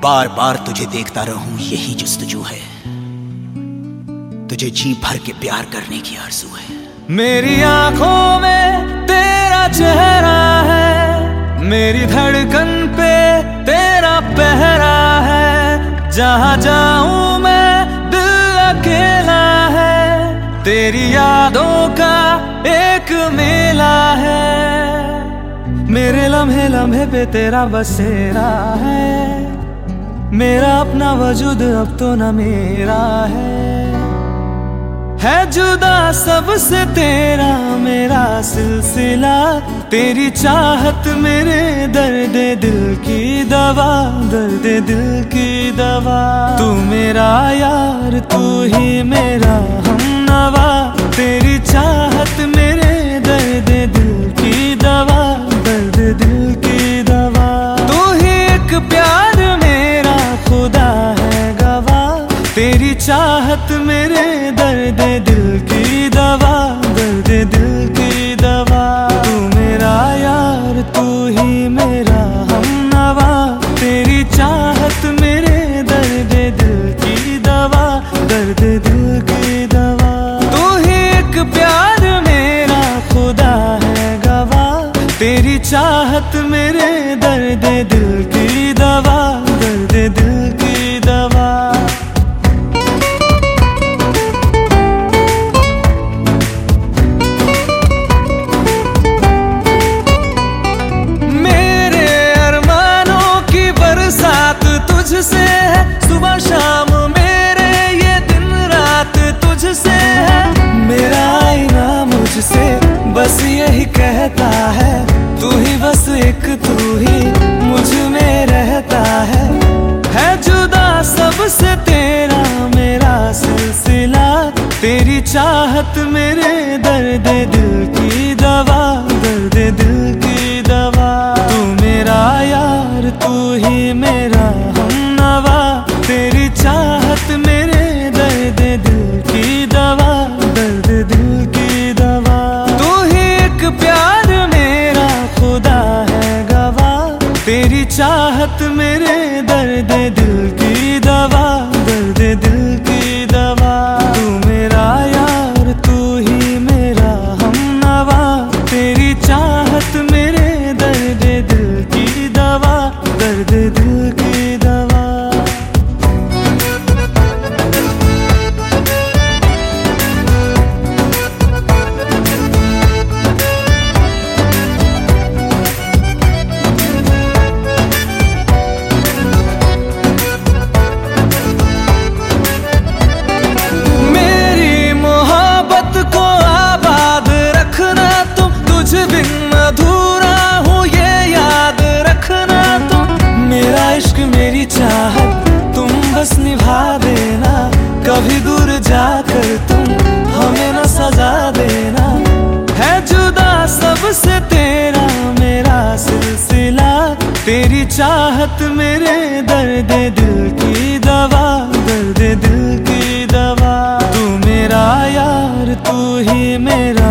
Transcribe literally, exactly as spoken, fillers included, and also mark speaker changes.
Speaker 1: बार बार तुझे देखता रहूं यही जुस्तजू है, तुझे जी भर के प्यार करने की आरज़ू है।
Speaker 2: मेरी आंखों में तेरा चेहरा है, मेरी धड़कन पे तेरा पहरा है। जहां जाऊं मैं दिल अकेला है, तेरी यादों का एक मेला है। मेरे लम्हे लम्हे पे तेरा बसेरा है, मेरा अपना वजूद अब तो न मेरा है। है जुदा सबसे तेरा मेरा सिलसिला, तेरी चाहत मेरे दर्द दिल की दवा, दर्द दिल की दवा। तू मेरा यार तू ही मेरा हमनवा, तेरी चाहत मेरे दर्द दिल की दवा, दर्द दिल की दवा। तू ही एक प्यार मेरा खुदा है गवाह, तेरी चाहत मेरे दर्द दिल की दवा, दर्द दिल की दवा। तू मेरा यार तू ही मेरा हमनवा, तेरी चाहत मेरे दर्द दिल की दवा, दर्द दिल की दवा। तू ही एक प्यार मेरा खुदा है गवाह, तेरी चाहत मेरे दर्द दिल की दवा, दर्द दिल की दवा। तुझसे है सुबह शाम मेरे ये दिन रात तुझसे है। मेरा आईना मुझसे बस यही कहता है, तू ही बस एक तू ही मुझ में रहता है। है जुदा सबसे तेरा मेरा सिलसिला, तेरी चाहत मेरे दर्द दिल की दवा, दर्द दिल की दवा। तू मेरा यार तू ही मेरा हमनवा, तेरी चाहत मेरे दर्द दिल की दवा, दर्द दिल की दवा। तू ही एक प्यार मेरा खुदा है गवाह, तेरी चाहत मेरे दर्द दिल की दवा, दर्द दिल की दवा। तू मेरा यार तू ही मेरा हमनवा, तेरी चाहत मेरे दर्द दिल की दवा, दर्द दिल की दवा। मेरी मोहब्बत को आबाद रखना तुम, तुझ बिन अधूरा हूँ ये याद रखना तुम। मेरा इश्क मेरी चाहत तुम बस निभा देना, कभी दूर जाकर तुम हमें न सजा देना। है जुदा सबसे तेरा मेरा सिलसिला, तेरी चाहत मेरे दर्द दिल की दवा, दर्द दिल की दवा। तू मेरा यार तू ही मेरा